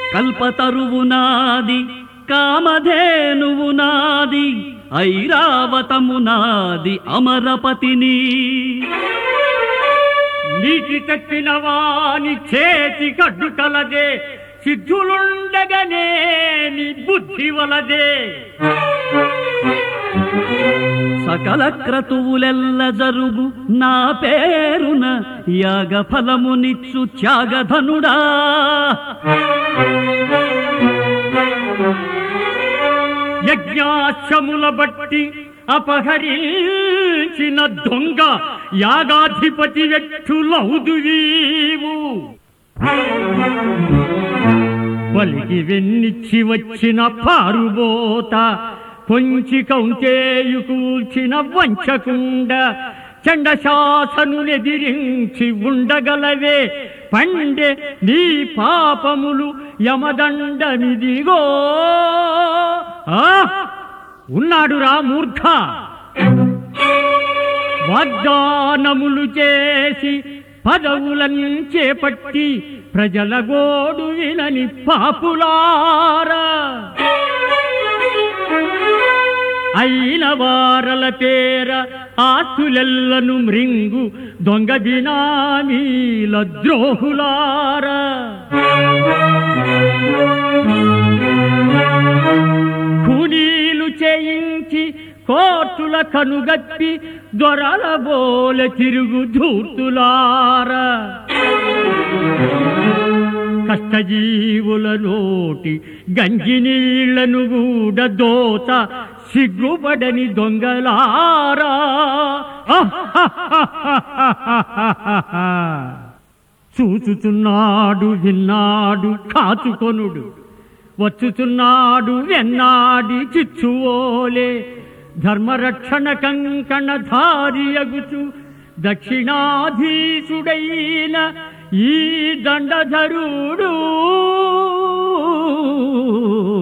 కల్పతరువు నాది, కామధేనువు నాది, ఐరావతము నాది, అమరపతిని. నీటి తప్పిన వాని చేతి కడ్డు కలదే, సిద్ధులుండగనే నీ బుద్ధి వలదే. సకల క్రతువులెల్ల జరుగు నా పేరున, యాగ ఫలమునిచ్చు త్యాగధనుడా. యజ్ఞాశ్రముల బట్టి అపహరించిన దొంగ యాగాధిపతి వ్యక్తులౌదువీవు. బలికి వెన్నిచ్చి వచ్చిన పారుబోత, పొంచి కౌంటేయు కూల్చిన వంచకుండ, చండశాసనునెదిరించి ఉండగలవే. పండే నీ పాపములు యమదండమిదిగో. ఉన్నాడురా మూర్ఖ. వాగ్దానములు చేసి పదవులను చేపట్టి ప్రజల గోడు వినని పాపులారా. అయిన వారల పేర ఆస్తులెల్లను మృంగు దొంగ బినామీల ద్రోహులారా. ఖూనీలు చేయించి కోర్టుల కనుగప్పి దొరల బోల తిరుగు ధూర్తులారా. కష్టజీవుల నోటి గంజి నీళ్లను గూడ దోత సిగ్గుపడని దొంగలారా. చూచుచున్నాడు విన్నాడు కాచుకొనుడు, వచ్చుచున్నాడు వెన్నాడి చిచ్చువోలే. ధర్మరక్షణ కంకణ ధారియగుచు దక్షిణాధీశుడైన ఈ దండధరుడు